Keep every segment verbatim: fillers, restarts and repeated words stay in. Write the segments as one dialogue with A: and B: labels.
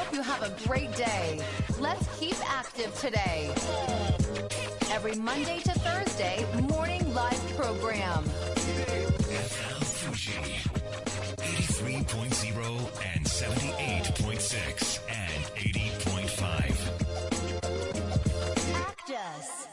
A: hope you have a great day. Let's keep active today. Every Monday to Thursday, morning live program.
B: F M Fuji eighty-three point zero and seventy-eight point six and eighty point five.
A: Actus.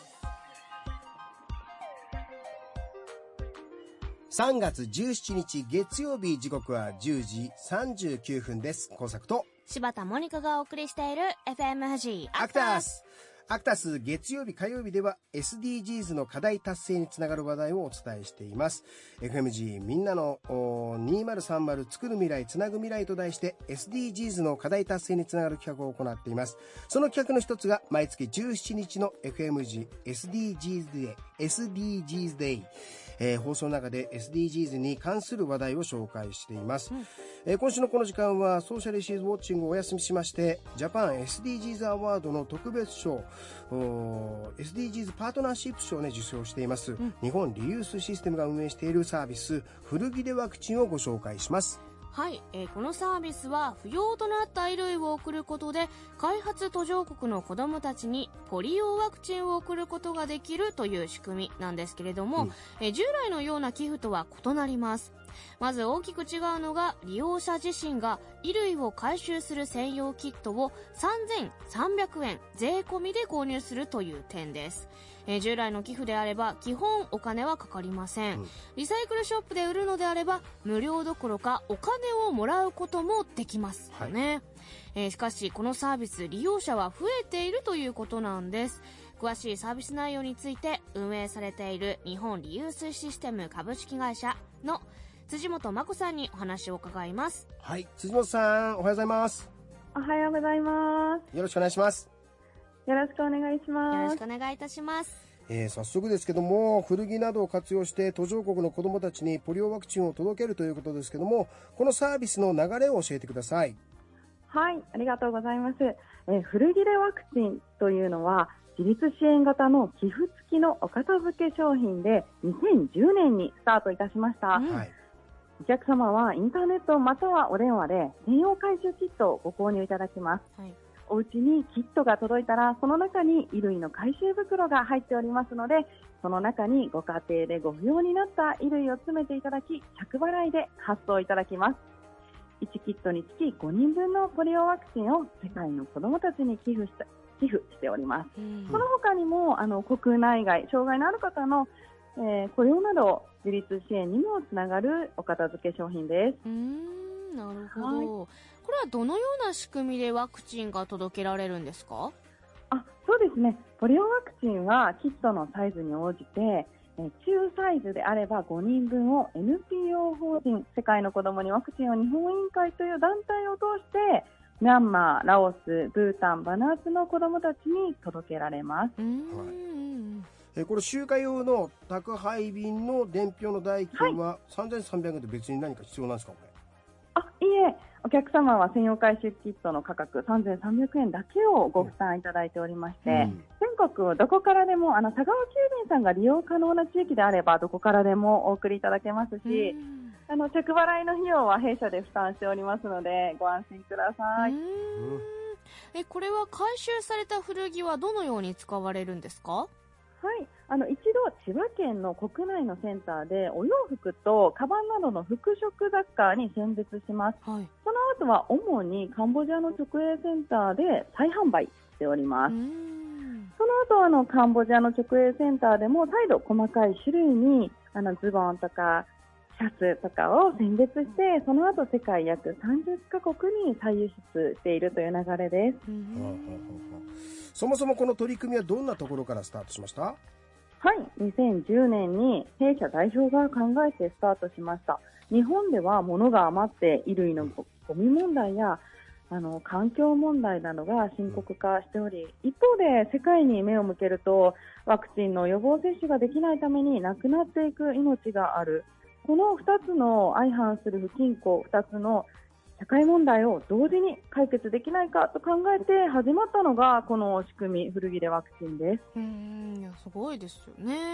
C: さんがつじゅうしちにち月曜日、時刻はじゅうじさんじゅうきゅうふんです。工作と
D: 柴田モニカがお送りしている エフエム 富士
C: アクタス。アクタス月曜日火曜日では エスディージーズ の課題達成につながる話題をお伝えしています。 エフエムジー みんなのにせんさんじゅう作る未来つなぐ未来と題して エスディージーズ の課題達成につながる企画を行っています。その企画の一つが毎月じゅうしちにちの エフエムジー エスディージーズ デー エスディージーズ デイ、えー、放送の中で エスディージーズ に関する話題を紹介しています、うんえー、今週のこの時間はソーシャルイシューズウォッチングをお休みしましてジャパン エスディージーズ アワードの特別賞 エスディージーズ パートナーシップ賞を、ね、受賞しています、うん、日本リユースシステムが運営しているサービス古着でワクチンをご紹介します。
D: はい、えー、このサービスは不要となった衣類を送ることで開発途上国の子どもたちにポリオワクチンを送ることができるという仕組みなんですけれども、うんえー、従来のような寄付とは異なります。まず大きく違うのが利用者自身が衣類を回収する専用キットをさんぜんさんびゃくえん税込みで購入するという点です。えー、従来の寄付であれば基本お金はかかりません、うん、リサイクルショップで売るのであれば無料どころかお金をもらうこともできますよね、はいえー、しかしこのサービス利用者は増えているということなんです。詳しいサービス内容について運営されている日本リユースシステム株式会社の辻本真子さんにお話を伺います。
C: はい、辻本さんおはようございます。
E: おはようございます。
C: よろしくお願いします。
E: よろしくお願いします。
D: よろしくお願いいたします。
C: えー、早速ですけども古着などを活用して途上国の子どもたちにポリオワクチンを届けるということですけどもこのサービスの流れを教えてください。
E: はい、ありがとうございます。えー、古着でワクチンというのは自立支援型の寄付付きのお片付け商品でにせんじゅうねんにスタートいたしました、うんはいお客様はインターネットまたはお電話で専用回収キットをご購入いただきます、はい、お家にキットが届いたらその中に衣類の回収袋が入っておりますのでその中にご家庭でご不要になった衣類を詰めていただき着払いで発送いただきます。いちキットにつきごにんぶんのポリオワクチンを世界の子どもたちに寄付した寄付しております。その他にもあの国内外障害のある方のえー、雇用など自立支援にもつながるお片付け商品です。
D: うーんなるほど、はい、これはどのような仕組みでワクチンが届けられるんですか？
E: あそうですねポリオワクチンはキットのサイズに応じて、えー、中サイズであればごにんぶんを エヌピーオー 法人世界の子どもにワクチンを日本委員会という団体を通してミャンマー、ラオス、ブータン、バナーツの子どもたちに届けられます。
D: うーん、
C: はいえこれ集荷用の宅配便の伝票の代金はさんぜんさんびゃくえんで別に何か必要なんですかこれ？
E: あいいえお客様は専用回収キットの価格さんぜんさんびゃくえんだけをご負担いただいておりまして、うん、全国どこからでもあの佐川急便さんが利用可能な地域であればどこからでもお送りいただけますし、うん、あの着払いの費用は弊社で負担しておりますのでご安心ください。
D: うんえこれは回収された古着はどのように使われるんですか？
E: はい、あの一度千葉県の国内のセンターでお洋服とカバンなどの服飾雑貨に選別します、はい、その後は主にカンボジアの直営センターで再販売しております。その後あのカンボジアの直営センターでも再度細かい種類にあのズボンとかシャツとかを選別してその後世界約さんじゅっかこくに再輸出しているという流れです。
C: そもそもこの取り組みはどんなところからスタートしました？
E: はい、にせんじゅうねんに弊社代表が考えてスタートしました。日本では物が余って衣類のゴミ問題やあの環境問題などが深刻化しており、一方で世界に目を向けるとワクチンの予防接種ができないために亡くなっていく命がある。このふたつの相反する不均衡ふたつの社会問題を同時に解決できないかと考えて始まったのがこの仕組み古着でワクチンです。
D: うーんいやすごいですよね。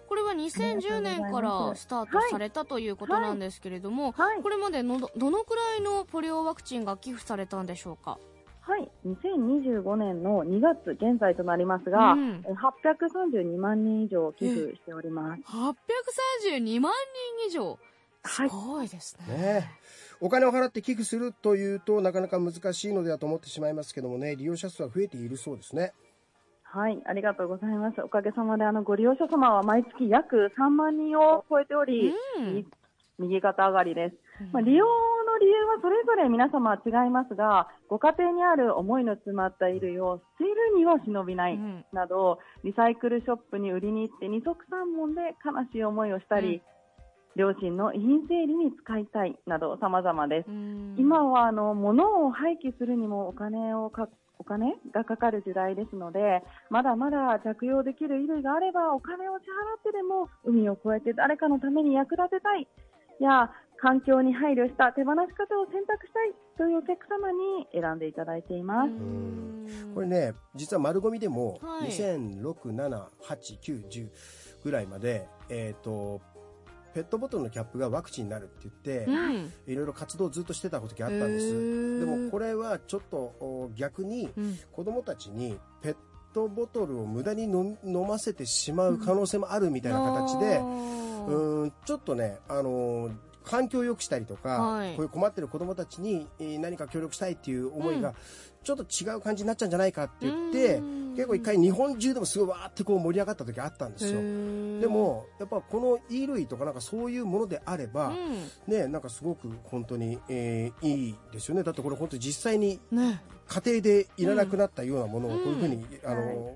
D: これはにせんじゅうねんからスタートされたということなんですけれども、
E: はいはい、
D: これまでの ど, どのくらいのポリオワクチンが寄付されたんでしょうか？
E: はい、にせんにじゅうごねんのにがつ現在となりますが、うん、はっぴゃくさんじゅうにまんにん以上寄付しております。
D: はっぴゃくさんじゅうにまんにん以上、すごいですね。
C: ね、お金を払って寄付するというとなかなか難しいのではと思ってしまいますけどもね、利用者数は増えているそうですね。
E: はい、ありがとうございます。おかげさまであのご利用者様は毎月約さんまんにんを超えており、うん、右肩上がりです。うん、まあ、利用の理由はそれぞれ皆様違いますが、ご家庭にある思いの詰まった衣類を捨てるには忍びないなど、うん、リサイクルショップに売りに行って二足三文で悲しい思いをしたり、うん、両親の遺品整理に使いたいなど様々です。うん、今はあの物を廃棄するにもお金をかお金がかかる時代ですので、まだまだ着用できる衣類があればお金を支払ってでも海を越えて誰かのために役立てたいや環境に配慮した手放し方を選択したいというお客様に選んでいただいています。
C: これね、実は丸ごみでもにせんろく、なな、はち、きゅう、じゅうぐらいまで、えーとペットボトルのキャップがワクチンになるって言って、うん、いろいろ活動をずっとしてた時あったんです。でもこれはちょっと逆に子どもたちにペットボトルを無駄に飲ませてしまう可能性もあるみたいな形で、うん、うんちょっとね、あのー、環境を良くしたりとか、はい、こういう困ってる子どもたちに何か協力したいっていう思いがちょっと違う感じになっちゃうんじゃないかって言って、うん、結構一回日本中でもすごいわーってこう盛り上がった時あったんですよ。でもやっぱこの衣類とかなんかそういうものであれば、うん、ね、なんかすごく本当に、えー、いいですよね。だってこれ本当に実際に家庭でいらなくなったようなものをこういうふうに、うん、あの、はい、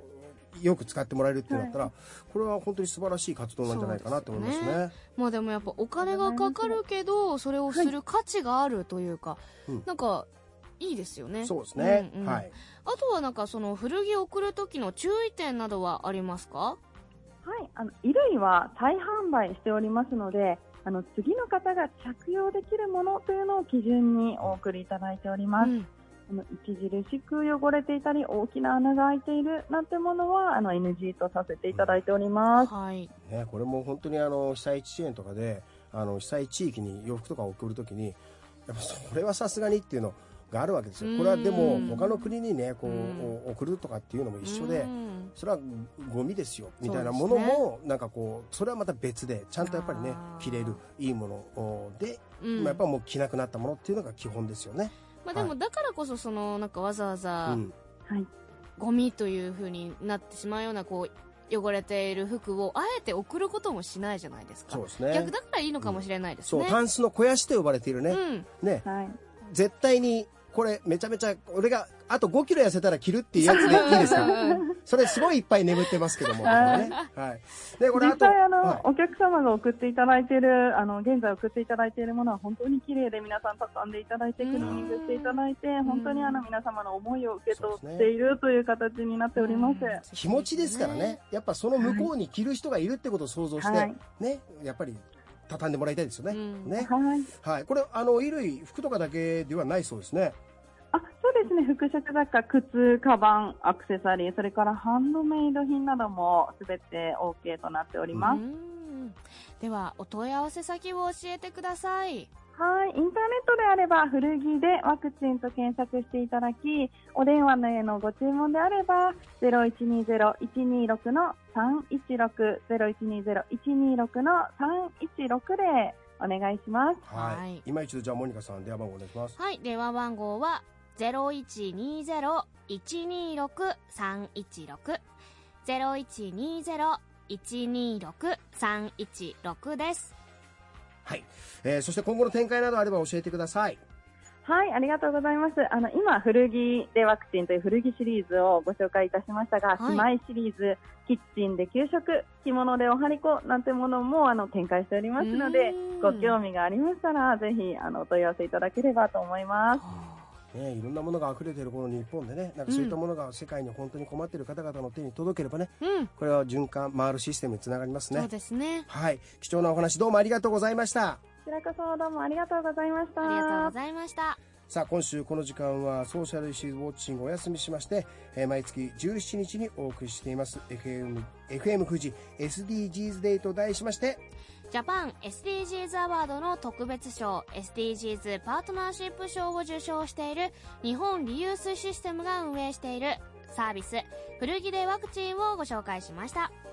C: よく使ってもらえるってなったら、はい、これは本当に素晴らしい活動なんじゃないかなと思いますね。すね、
D: まあでもやっぱお金がかかるけどそれをする価値があるというか、はい、なんかいいですよね。
C: そうですね、
D: うんうん、
C: はい。
D: あとはなんかその古着を送る時の注意点などはありますか？
E: はい、あの衣類は再販売しておりますので、あの次の方が着用できるものというのを基準にお送りいただいております。うん、あの著しく汚れていたり大きな穴が開いているなんてものはあの エヌジー とさせていただいております。
D: はい
C: ね、これも本当にあの被災地支援とかであの被災地域に洋服とかを送るときにやっぱそれはさすがにっていうのがあるわけですよ。これはでも他の国にねこう送るとかっていうのも一緒で、それはゴミですよみたいなものもなんかこうそれはまた別でちゃんとやっぱりね着れるいいもので、まあ、やっぱもう着なくなったものっていうのが基本ですよね。
D: まあ、でもだからこそそのなんかわざわざ、
E: うんはい、
D: ゴミという風になってしまうようなこう汚れている服をあえて送ることもしないじゃないですか。
C: そうですね。
D: 逆だからいいのかもしれないですね。
C: うん、そうタンスの肥やしと呼ばれているね。うん、ね、はい、絶対にこれめちゃめちゃ俺があとごキロ痩せたら着るっていうやつでいいですか？それすごいいっぱい眠ってますけども、ね、はい。でこれあと
E: 実際あの、
C: はい、
E: お客様が送っていただいているあの現在送っていただいているものは本当に綺麗で皆さん畳んでいただいてクリーニングしていただいて本当にあの皆様の思いを受け取っているという形になっております。
C: 気持ちですからね。やっぱその向こうに着る人がいるってことを想像して、はい、ねやっぱり畳んでもらいたいですよね。うん、ね、
E: はい、
C: はい。これあの衣類服とかだけではないそうですね。
E: あ、そうですね。服飾雑貨、靴、カバン、アクセサリー、それからハンドメイド品などもすべて オーケー となっております。うん、
D: ではお問い合わせ先を教えてください。
E: はい、インターネットであれば古着でワクチンと検索していただき、お電話へのご注文であれば ゼロいちにゼロ いちにろく のさんいちろく ゼロいちにゼロ いちにろく のさんいちろくでお願いします。
C: はい。はい、今一度じゃあモニカさん電話番号お願いします。
D: はい、電話番号はゼロいちにゼロ いちにろく さんいちろく ゼロいちにゼロ いちにろく さんいちろくです。
C: はい、えー、そして今後の展開などあれば教えてください。
E: はい、ありがとうございます。あの今古着でワクチンという古着シリーズをご紹介いたしましたが、はい、姉妹シリーズキッチンで給食、着物でおはりこなんてものもあの展開しておりますので、ご興味がありましたらぜひあのお問い合わせいただければと思います。
C: ね、いろんなものが溢れているこの日本でね、なんかそういったものが世界に本当に困っている方々の手に届ければね、うん、これは循環回るシステムにつながりますね。
D: そうですね。
C: はい、貴重なお話どうもありがとうございました。
E: こちらこそどうもありがとうございました。
D: ありがとうございました。
C: さあ今週この時間はソーシャルイシューズウォッチングお休みしまして、えー、毎月じゅうしちにちにお送りしています エフエム, エフエム 富士 エスディージーズ デーと題しまして、
D: ジャパン エスディージーズ アワードの特別賞 エスディージーズ パートナーシップ賞を受賞している日本リユースシステムが運営しているサービス古着でワクチンをご紹介しました。